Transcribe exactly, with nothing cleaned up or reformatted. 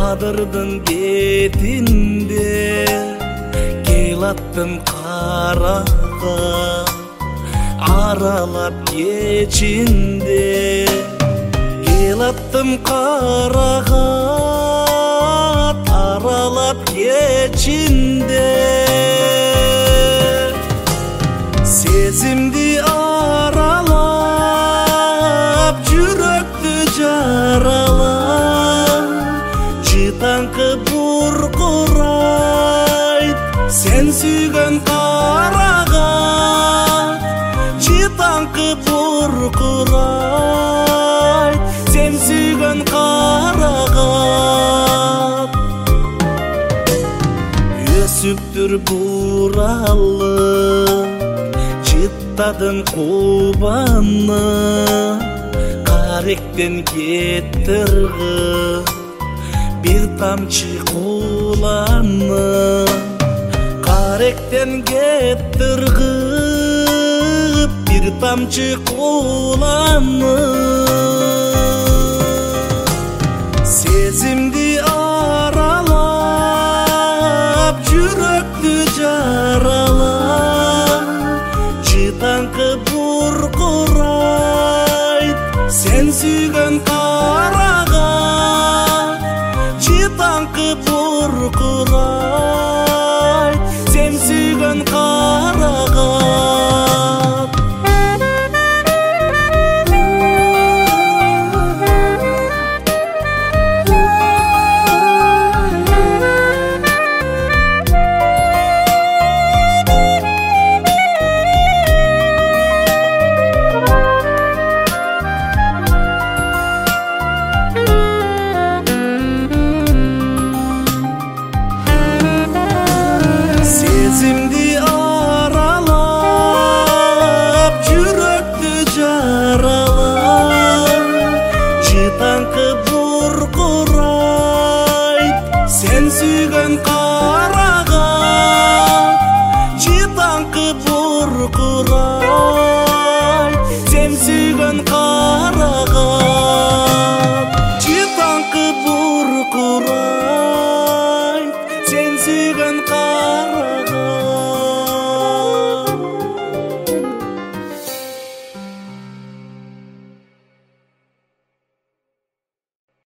Адырдын кетинде келаттым карага, аралап кечинде келаттым карага, аралап кечинде сезимди аралап жүрөктү жаралап жытаңкы буркурайт сен сүйгөн карага, жытаңкы буркурайт сен сүйгөн карага. Өсүптүр буралып жыттадым кубаны, каректен кеттиргип бир тамчы кууланы, каректен кеттиргип бир тамчы кууланы. Сезимди аралап жүрөктү жаралап жытаңкы буркурайт сен сүйгөн карага, жытаңкы буркурайт сен сүйгөн карага. Сезимди аралап жүрөктү жаралап жытаңкы буркурайт сен сүйгөн карага, жытаңкы буркурайт сен сүйгөн карага, жытаңкы буркурайт сен сүйгөн карага.